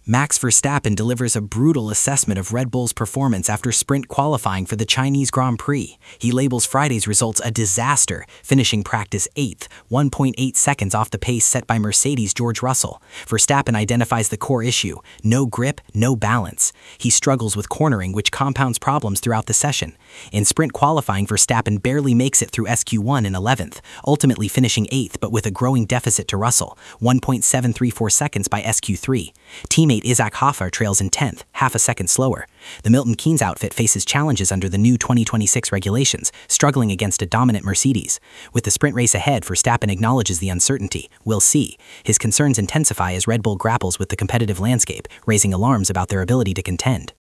Max Verstappen delivers a brutal assessment of Red Bull's performance after sprint qualifying for the Chinese Grand Prix. He labels Friday's results a disaster, finishing practice 8th, 1.8 seconds off the pace set by Mercedes' George Russell. Verstappen identifies the core issue: no grip, no balance. He struggles with cornering, which compounds problems throughout the session. In sprint qualifying, Verstappen barely makes it through SQ1 in 11th, ultimately finishing 8th but with a growing deficit to Russell, 1.734 seconds by SQ3. Teammate Isaac Hoffer trails in 10th, half a second slower. The Milton Keynes outfit faces challenges under the new 2026 regulations, struggling against a dominant Mercedes. With the sprint race ahead, Verstappen acknowledges the uncertainty. We'll see. His concerns intensify as Red Bull grapples with the competitive landscape, raising alarms about their ability to contend.